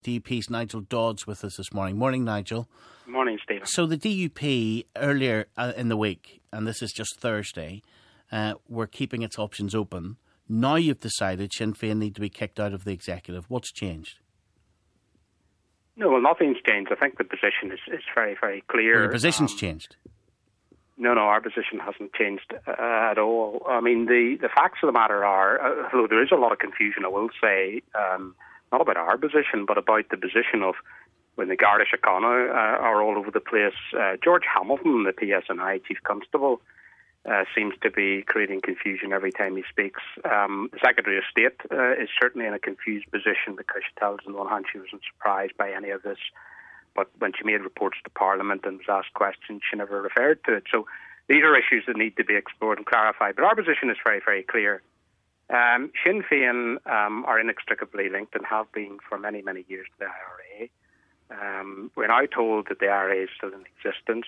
DUP's Nigel Dodds with us this morning. Morning, Nigel. Morning, Stephen. So the DUP earlier in the week, and this is just Thursday, were keeping its options open. Now you've decided Sinn Féin need to be kicked out of the executive. What's changed? No, well, nothing's changed. I think the position is very, very clear. Well, your position's changed. No, our position hasn't changed at all. I mean, the facts of the matter are, although there is a lot of confusion, I will say, not about our position, but about the position of when the Garda Síochána are all over the place. George Hamilton, the PSNI Chief Constable, seems to be creating confusion every time he speaks. The Secretary of State is certainly in a confused position because she tells on the one hand she wasn't surprised by any of this, but when she made reports to Parliament and was asked questions, she never referred to it. So these are issues that need to be explored and clarified. But our position is very, very clear. Sinn Féin are inextricably linked and have been for many, many years to the IRA. We're now told that the IRA is still in existence.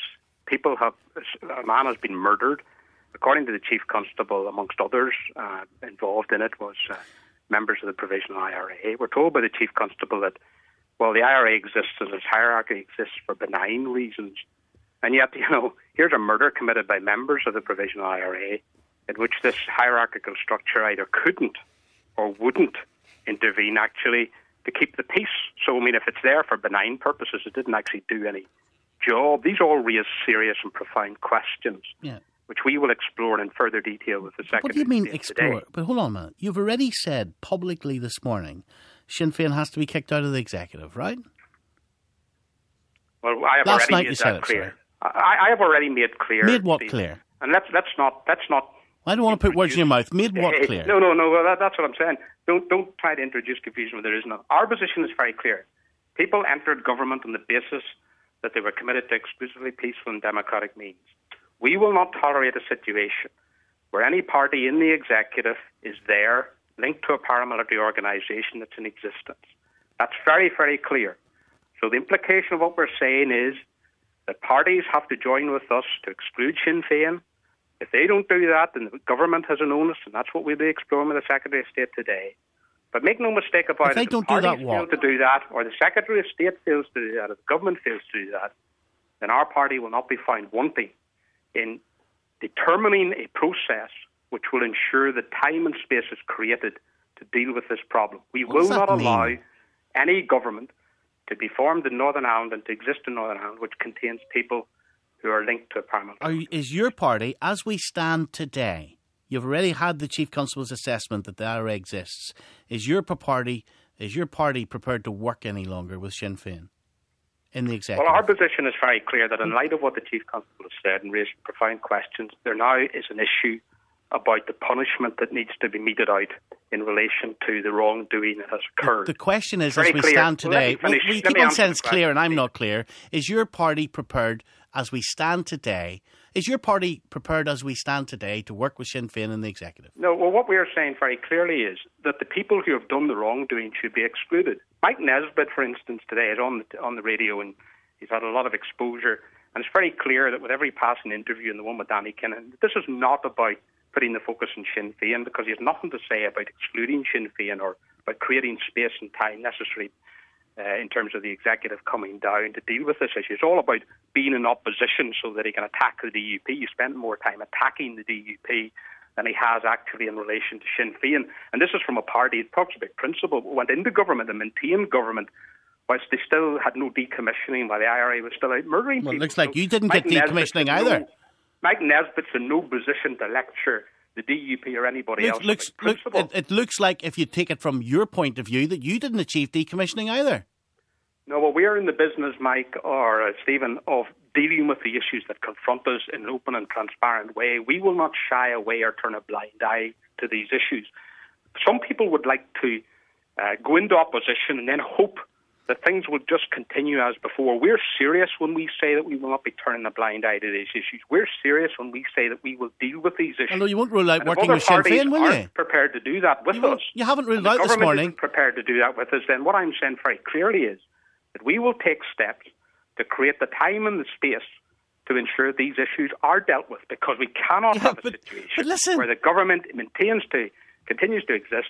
A man has been murdered. According to the Chief Constable, amongst others involved in it was members of the Provisional IRA. We're told by the Chief Constable that, well, the IRA exists and its hierarchy exists for benign reasons. And yet, here's a murder committed by members of the Provisional IRA in which this hierarchical structure either couldn't or wouldn't intervene, actually, to keep the peace. So, I mean, if it's there for benign purposes, it didn't actually do any job. These all raise serious and profound questions, which we will explore in further detail with the Secretary. What do you mean explore? Today. But hold on a minute. You've already said publicly this morning Sinn Féin has to be kicked out of the executive, right? Well, I have Last already night made you said that it, clear. I have already made clear. Made what Steve, clear? And that's not. I don't want to put words in your mouth. Made what clear? No. Well, that's what I'm saying. Don't try to introduce confusion where there is none. Our position is very clear. People entered government on the basis that they were committed to exclusively peaceful and democratic means. We will not tolerate a situation where any party in the executive is there linked to a paramilitary organisation that's in existence. That's very, very clear. So the implication of what we're saying is that parties have to join with us to exclude Sinn Féin. If they don't do that, then the government has an onus, and that's what we'll be exploring with the Secretary of State today. But make no mistake about it, if the parties fail to do that, or the Secretary of State fails to do that, or the government fails to do that, then our party will not be found wanting in determining a process which will ensure that time and space is created to deal with this problem. We will not allow any government to be formed in Northern Ireland and to exist in Northern Ireland which contains people who are linked to a paramilitary. Is your party, as we stand today, you've already had the Chief Constable's assessment that the IRA exists, is your party prepared to work any longer with Sinn Féin in the executive? Well, our position is very clear that in light of what the Chief Constable has said and raised profound questions, there now is an issue about the punishment that needs to be meted out in relation to the wrongdoing that has occurred. The question is, as we stand today, we keep on saying it's clear and I'm not clear, is your party prepared as we stand today, to work with Sinn Féin in the executive? No, well, what we are saying very clearly is that the people who have done the wrongdoing should be excluded. Mike Nesbitt, for instance, today is on the radio and he's had a lot of exposure, and it's very clear that with every passing interview and the one with Danny Kinnan, this is not about putting the focus on Sinn Féin, because he has nothing to say about excluding Sinn Féin or about creating space and time necessary in terms of the executive coming down to deal with this issue. It's all about being in opposition so that he can attack the DUP. He spent more time attacking the DUP than he has actually in relation to Sinn Féin. And this is from a party that talks about principle, went into government and maintained government whilst they still had no decommissioning, while the IRA was still out murdering people. Well, it looks like you didn't get decommissioning either. Mike Nesbitt's in no position to lecture the DUP or anybody else. It looks like, if you take it from your point of view, that you didn't achieve decommissioning either. No, well, we are in the business, Mike, or Stephen, of dealing with the issues that confront us in an open and transparent way. We will not shy away or turn a blind eye to these issues. Some people would like to go into opposition and then hope that things will just continue as before. We're serious when we say that we will not be turning a blind eye to these issues. We're serious when we say that we will deal with these issues. Although you won't rule out working with Sinn Féin, will you? Aren't prepared to do that with us. You haven't ruled out this morning. The government isn't prepared to do that with us. Then what I'm saying very clearly is that we will take steps to create the time and the space to ensure these issues are dealt with, because we cannot have a situation where the government continues to exist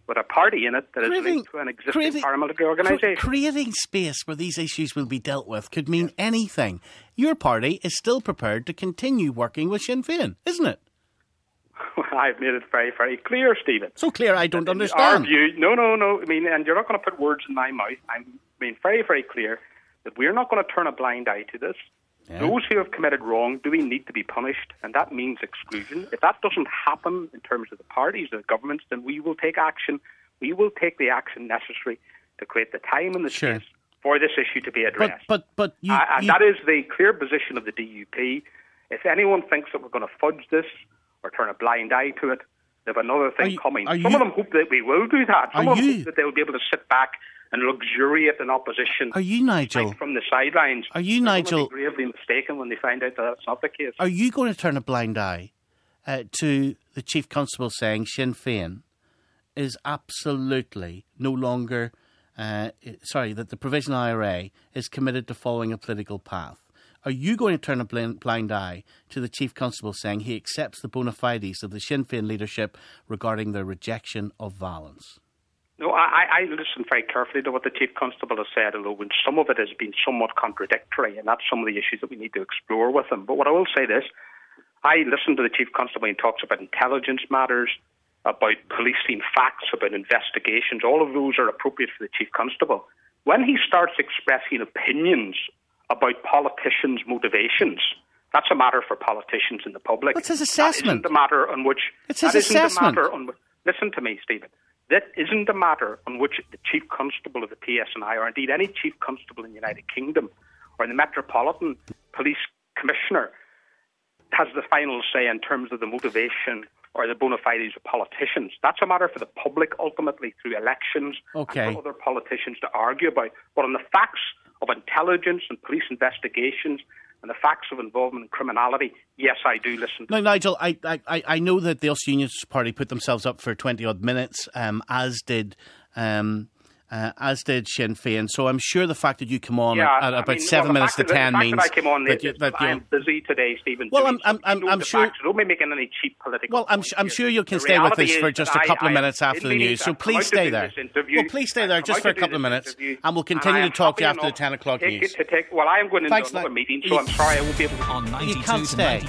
with a party in it that is linked to an existing paramilitary organisation. Creating space where these issues will be dealt with could mean anything. Your party is still prepared to continue working with Sinn Féin, isn't it? Well, I've made it very, very clear, Stephen. So clear, I don't understand. Our view, no. I mean, and you're not going to put words in my mouth. I'm being very, very clear that we're not going to turn a blind eye to this. Yeah. Those who have committed wrongdoing need to be punished, and that means exclusion. If that doesn't happen in terms of the parties, the governments, then we will take action. We will take the action necessary to create the time and the space for this issue to be addressed. But that is the clear position of the DUP. If anyone thinks that we're going to fudge this or turn a blind eye to it, they have another thing coming. Some of them hope that we will do that. Some of them hope that they will be able to sit back and luxuriate in opposition. Are you, Nigel? From the sidelines. Are you, Nigel? They'll be gravely mistaken when they find out that that's not the case. Are you going to turn a blind eye to the Chief Constable saying Sinn Féin is absolutely no longer, that the Provisional IRA is committed to following a political path? Are you going to turn a blind eye to the Chief Constable saying he accepts the bona fides of the Sinn Féin leadership regarding their rejection of violence? No, I listened very carefully to what the Chief Constable has said, although some of it has been somewhat contradictory, and that's some of the issues that we need to explore with him. But what I will say this, I listened to the Chief Constable and he talks about intelligence matters, about policing facts, about investigations. All of those are appropriate for the Chief Constable. When he starts expressing opinions about politicians' motivations, that's a matter for politicians and the public. What's his assessment? That isn't the matter on which... It's his assessment. Listen to me, Stephen. That isn't a matter on which the Chief Constable of the PSNI, or indeed any Chief Constable in the United Kingdom, or the Metropolitan Police Commissioner, has the final say in terms of the motivation or the bona fides of politicians. That's a matter for the public, ultimately, through elections and for other politicians to argue about. But on the facts of intelligence and police investigations and the facts of involvement in criminality, yes, I do listen. No, Nigel, I know that the Ulster Unionist Party put themselves up for 20-odd minutes, as did Sinn Féin. So I'm sure the fact that you come on at about 7 minutes to 10 means that I came on late, I'm busy today, Stephen. Well, I'm sure. Don't be making any cheap political. Well, I'm sure you can stay with us for just a couple of minutes after the news. So please stay there. Well, please stay there just for a couple of minutes, and we'll continue to talk to you after the 10 o'clock news. Well, I am going into another meeting, so I'm sorry I won't be able to. You can't stay.